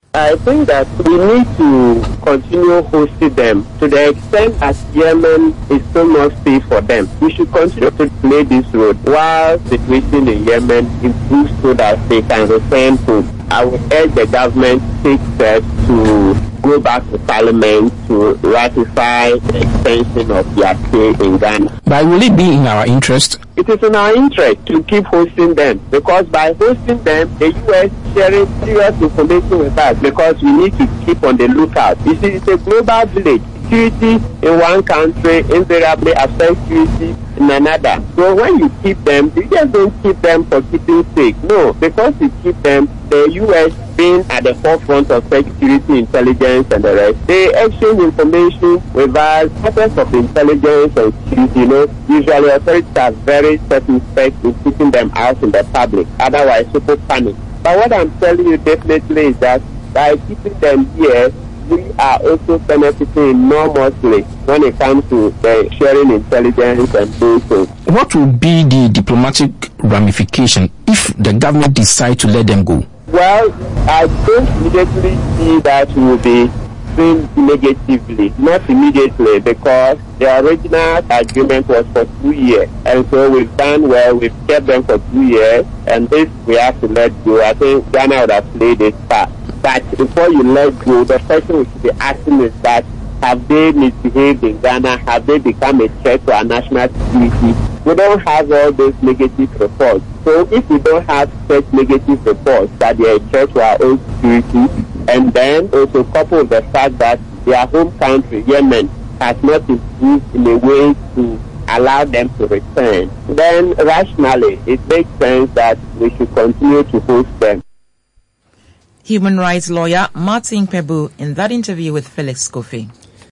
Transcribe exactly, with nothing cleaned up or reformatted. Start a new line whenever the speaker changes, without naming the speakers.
I think that we need to continue hosting them to the extent that Yemen is so much safe for them. We should continue to play this road while the situation in Yemen improves so that they can return home. I would urge the government to take steps to go back to Parliament to ratify the extension of their stay in Ghana.
But will it be in our interest?
It is in our interest to keep hosting them, because by hosting them, the U S sharing serious information with us, because we need to keep on the lookout. You see, it's a global village. Security in one country invariably affects security in another. So when you keep them, you just don't keep them for keeping sake. No, because you keep them, the U S being at the forefront of security, intelligence, and the rest, they exchange information with us, matters of intelligence and security. You know, usually authorities are very circumspect in keeping them out in the public. Otherwise, people panic. But what I'm telling you definitely is that by keeping them here, we are also benefiting enormously when it comes to the sharing intelligence and those things.
What will be the diplomatic ramification if the government decides to let them go?
Well, I don't immediately see that will be seen negatively. Not immediately, because the original agreement was for two years. And so we've done well, we've kept them for two years. And if we have to let go, I think Ghana would have played its part. But before you let go, the question we should be asking is that, have they misbehaved in Ghana? Have they become a threat to our national security? We don't have all those negative reports. So if we don't have such negative reports that they are a threat to our own security, and then also coupled with the fact that their home country, Yemen, has not improved in a way to allow them to return, then rationally it makes sense that we should continue to host them.
Human rights lawyer Martin Pebu in that interview with Felix Kofi.